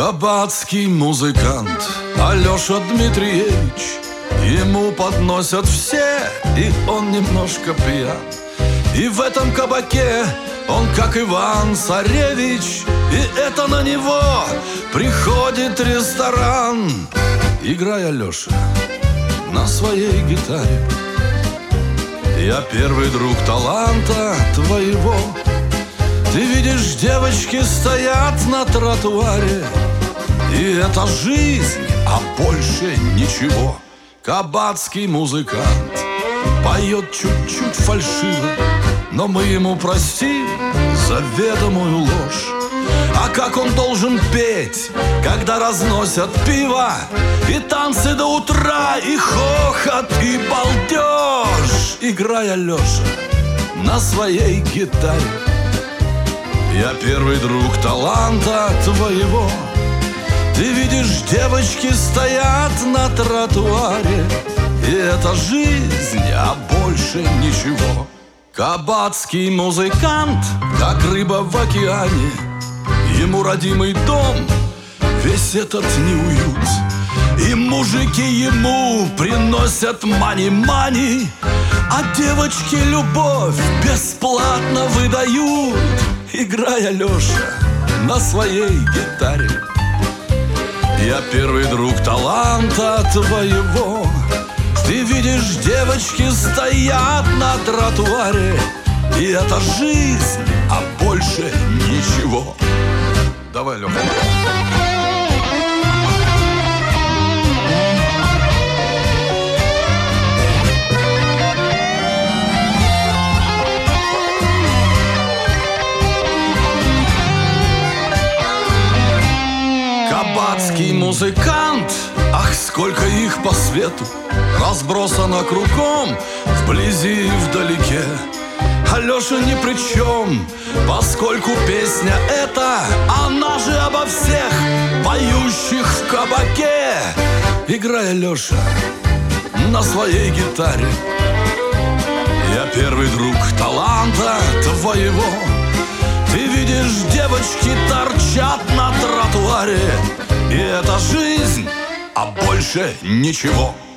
Кабацкий музыкант Алеша Дмитриевич, ему подносят все, и он немножко пьян. И в этом кабаке он, как Иван Царевич, и это на него приходит ресторан. Играй, Алеша, на своей гитаре. Я первый друг таланта твоего. Ты видишь, девочки стоят на тротуаре, и это жизнь, а больше ничего. Кабацкий музыкант поет чуть-чуть фальшиво, но мы ему простим заведомую ложь. А как он должен петь, когда разносят пиво, и танцы до утра, и хохот, и балдеж? Играй, Алеша, на своей гитаре. Я первый друг таланта твоего. Ты видишь, девочки стоят на тротуаре, и это жизнь, а больше ничего. Кабацкий музыкант, как рыба в океане. Ему родимый дом, весь этот неуют. И мужики ему приносят мани-мани, а девочки любовь бесплатно выдают. Играй, Алеша, на своей гитаре. Я первый друг таланта твоего. Ты видишь, девочки стоят на тротуаре, и это жизнь, а больше ничего. Давай, Лёха. Кабацкий музыкант, ах, сколько их по свету, разбросано кругом, вблизи и вдалеке. Алеша ни при чем, поскольку песня эта, она же обо всех поющих в кабаке. Играй, Алеша, на своей гитаре. Я первый друг таланта твоего. Ты видишь, девочки торчат на тротуаре, и это жизнь, а больше ничего.